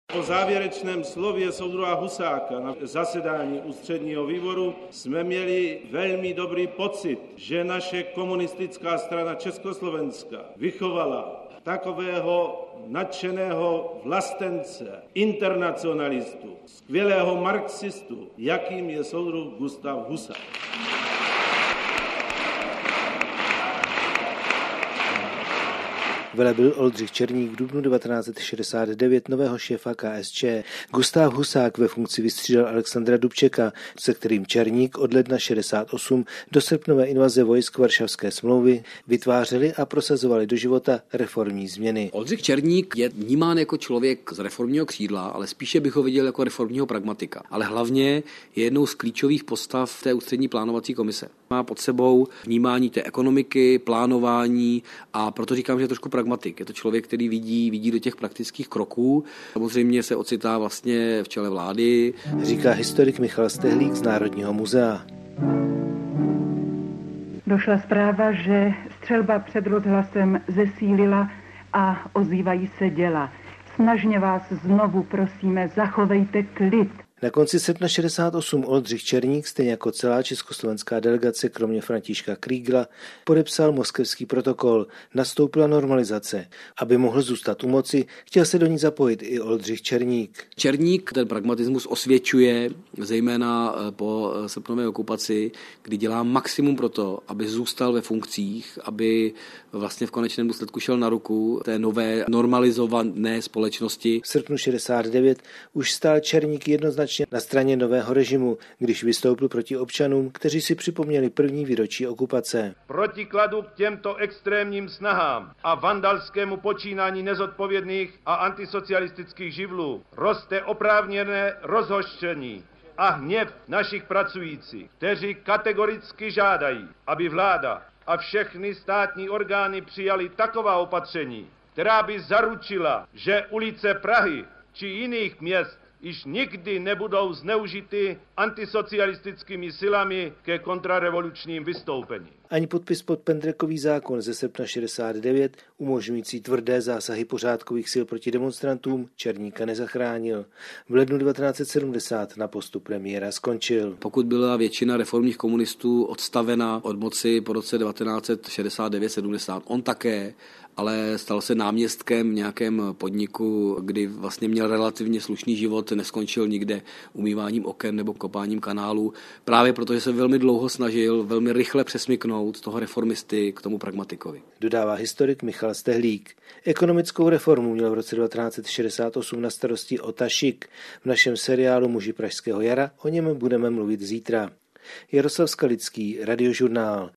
Po závěrečném slově soudruha Husáka na zasedání ústředního výboru jsme měli velmi dobrý pocit, že naše komunistická strana Československa vychovala takového nadšeného vlastence, internacionalistu, skvělého marxistu, jakým je soudruh Gustav Husák. Velebyl Oldřich Černík v dubnu 1969 nového šéfa KSČ. Gustav Husák ve funkci vystřídal Alexandra Dubčeka, se kterým Černík od ledna 68 do srpnové invaze vojsk Varšavské smlouvy vytvářeli a prosazovali do života reformní změny. Oldřich Černík je vnímán jako člověk z reformního křídla, ale spíše bych ho viděl jako reformního pragmatika. Ale hlavně je jednou z klíčových postav té ústřední plánovací komise. Má pod sebou vnímání té ekonomiky, plánování a proto říkám, že je trošku pragmatik. Je to člověk, který vidí do těch praktických kroků. Samozřejmě se ocitá vlastně v čele vlády. Říká historik Michal Stehlík z Národního muzea. Došla zpráva, že střelba před rozhlasem zesílila a ozývají se děla. Snažně vás znovu prosíme, zachovejte klid. Na konci srpna 68 Oldřich Černík, stejně jako celá československá delegace, kromě Františka Kriegla, podepsal moskevský protokol. Nastoupila normalizace. Aby mohl zůstat u moci, chtěl se do ní zapojit i Oldřich Černík. Černík ten pragmatismus osvědčuje, zejména po srpnové okupaci, kdy dělá maximum pro to, aby zůstal ve funkcích, aby vlastně v konečném důsledku šel na ruku té nové normalizované společnosti. V srpnu 69 už stál Černík jednoznačně na straně nového režimu, když vystoupil proti občanům, kteří si připomněli první výročí okupace. Protikladu k těmto extrémním snahám a vandalskému počínání nezodpovědných a antisocialistických živlů roste oprávněné rozhořčení a hněv našich pracujících, kteří kategoricky žádají, aby vláda a všechny státní orgány přijaly taková opatření, která by zaručila, že ulice Prahy či jiných měst již nikdy nebudou zneužity antisocialistickými silami ke kontrarevolučním vystoupením. Ani podpis pod pendrekový zákon ze srpna 69, umožňující tvrdé zásahy pořádkových sil proti demonstrantům, Černíka nezachránil. V lednu 1970 na postu premiéra skončil. Pokud byla většina reformních komunistů odstavena od moci po roce 1969-70, on také, ale stal se náměstkem v nějakém podniku, kdy vlastně měl relativně slušný život, neskončil nikde umýváním oken nebo kopáním kanálů, právě protože se velmi dlouho snažil velmi rychle přesmyknout z toho reformisty k tomu pragmatikovi. Dodává historik Michal Stehlík. Ekonomickou reformu měl v roce 1968 na starosti Ota Šik. V našem seriálu Muži pražského jara o něm budeme mluvit zítra. Jaroslav Skalický, Radiožurnál.